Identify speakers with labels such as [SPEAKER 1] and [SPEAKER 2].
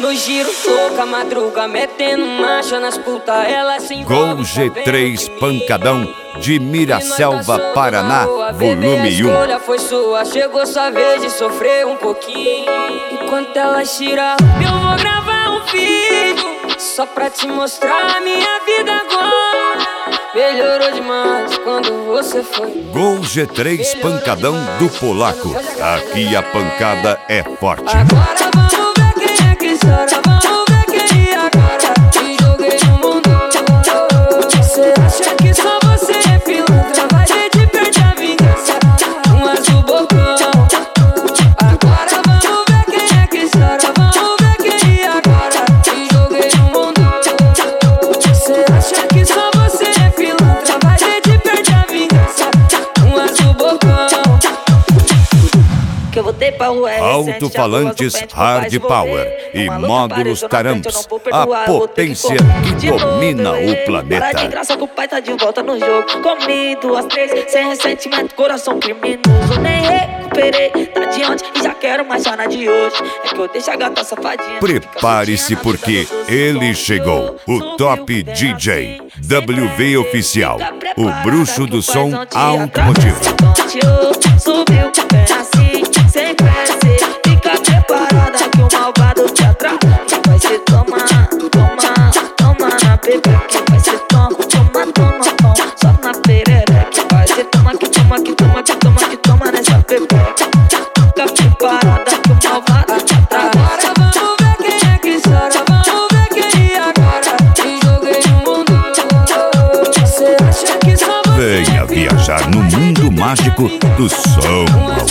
[SPEAKER 1] No giro, louca, madruga, metendo marcha nas putas, ela se envolve.
[SPEAKER 2] Gol G3 Pancadão de Miraselva, Paraná, volume 1.
[SPEAKER 1] A escolha foi sua, chegou sua vez de sofrer um pouquinho. Enquanto ela tira, eu vou gravar um vídeo só pra te mostrar a minha vida agora. Melhorou demais quando você foi.
[SPEAKER 2] Gol G3 Pancadão do Polaco. Aqui a pancada é forte.
[SPEAKER 1] Agora vamos ver quem é que chora. Vamos ver quem agora. Te joguei no mundo. Você acha que só você é pilantra? Vai ver de perto a vingança. Um azul bocão. Agora vamos ver quem é que chora. Vamos ver quem agora. Te joguei no mundo. Você acha que só você é pilantra? Vai ver de perto a vingança. Um azul bocão. Que eu voltei pra rua
[SPEAKER 2] Alto-falantes Hard Power e módulos Tarampos, a potência que domina o planeta.
[SPEAKER 3] Para de graça que o pai tá de volta no jogo. Comi 2, 3, sem ressentimento, coração criminoso. Nem recuperei, tá de ontem e já quero mais já na de hoje. É que eu deixo a gata safadinha.
[SPEAKER 2] Prepare-se porque ele chegou, o top DJ, WV Oficial, o bruxo do som automotivo.
[SPEAKER 3] Subiu, vem assim, sem pressa. Fica preparada que o malvado te atrai. Vai ser toma na pepeca. Vai ser toma, só na perereca. Vai ser toma nessa pepeca. Fica preparada que o malvado te atrai.
[SPEAKER 1] Agora vamos ver quem é que chora. Vamos ver quem agora. Te joguei no mundo. Você acha que só você
[SPEAKER 2] Venha viajar no mundo mágico do som.